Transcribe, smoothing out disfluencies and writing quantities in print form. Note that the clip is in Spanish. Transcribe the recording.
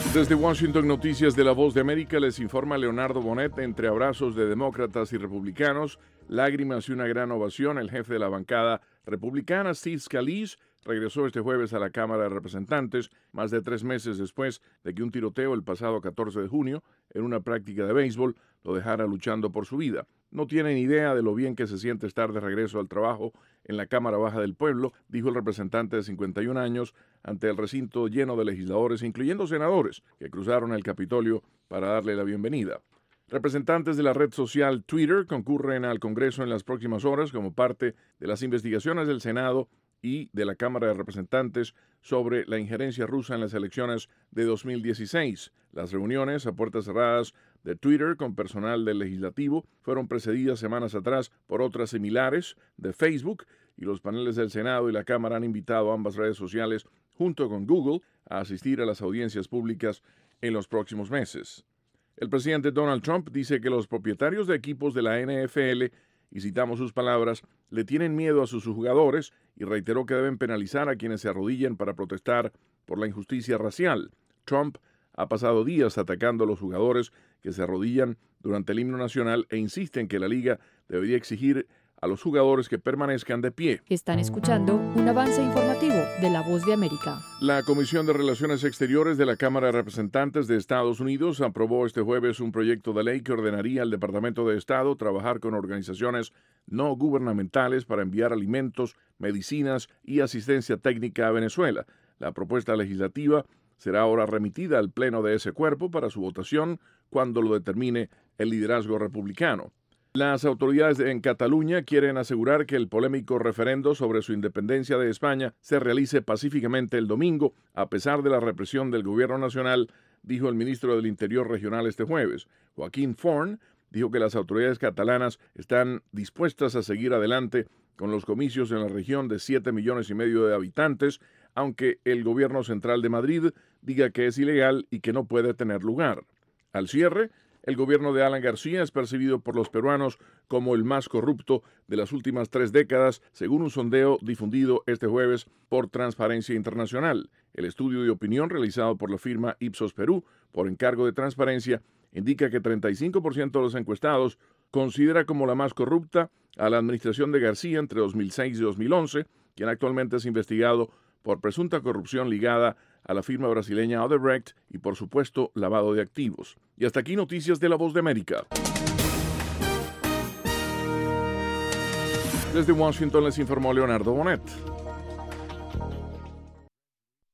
Desde Washington, Noticias de La Voz de América, les informa Leonardo Bonet. Entre abrazos de demócratas y republicanos, lágrimas y una gran ovación, el jefe de la bancada republicana, Steve Scalise, regresó este jueves a la Cámara de Representantes, más de 3 meses después de que un tiroteo el pasado 14 de junio, en una práctica de béisbol, lo dejara luchando por su vida. No tienen idea de lo bien que se siente estar de regreso al trabajo en la Cámara Baja del Pueblo, dijo el representante de 51 años ante el recinto lleno de legisladores, incluyendo senadores, que cruzaron el Capitolio para darle la bienvenida. Representantes de la red social Twitter concurren al Congreso en las próximas horas como parte de las investigaciones del Senado y de la Cámara de Representantes sobre la injerencia rusa en las elecciones de 2016. Las reuniones a puertas cerradas de Twitter con personal del legislativo fueron precedidas semanas atrás por otras similares de Facebook, y los paneles del Senado y la Cámara han invitado a ambas redes sociales, junto con Google, a asistir a las audiencias públicas en los próximos meses. El presidente Donald Trump dice que los propietarios de equipos de la NFL, y citamos sus palabras, le tienen miedo a sus jugadores y reiteró que deben penalizar a quienes se arrodillen para protestar por la injusticia racial. Trump ha pasado días atacando a los jugadores que se arrodillan durante el himno nacional e insiste en que la liga debería exigir a los jugadores que permanezcan de pie. Están escuchando un avance informativo de La Voz de América. La Comisión de Relaciones Exteriores de la Cámara de Representantes de Estados Unidos aprobó este jueves un proyecto de ley que ordenaría al Departamento de Estado trabajar con organizaciones no gubernamentales para enviar alimentos, medicinas y asistencia técnica a Venezuela. La propuesta legislativa será ahora remitida al pleno de ese cuerpo para su votación cuando lo determine el liderazgo republicano. Las autoridades en Cataluña quieren asegurar que el polémico referendo sobre su independencia de España se realice pacíficamente el domingo, a pesar de la represión del gobierno nacional, dijo el ministro del Interior regional este jueves. Joaquín Forn dijo que las autoridades catalanas están dispuestas a seguir adelante con los comicios en la región de 7,5 millones de habitantes, aunque el gobierno central de Madrid diga que es ilegal y que no puede tener lugar. Al cierre, el gobierno de Alan García es percibido por los peruanos como el más corrupto de las últimas 3 décadas, según un sondeo difundido este jueves por Transparencia Internacional. El estudio de opinión realizado por la firma Ipsos Perú, por encargo de Transparencia, indica que 35% de los encuestados considera como la más corrupta a la administración de García entre 2006 y 2011, quien actualmente es investigado por presunta corrupción ligada a la firma brasileña Odebrecht y, por supuesto, lavado de activos. Y hasta aquí Noticias de La Voz de América. Desde Washington les informó Leonardo Bonet.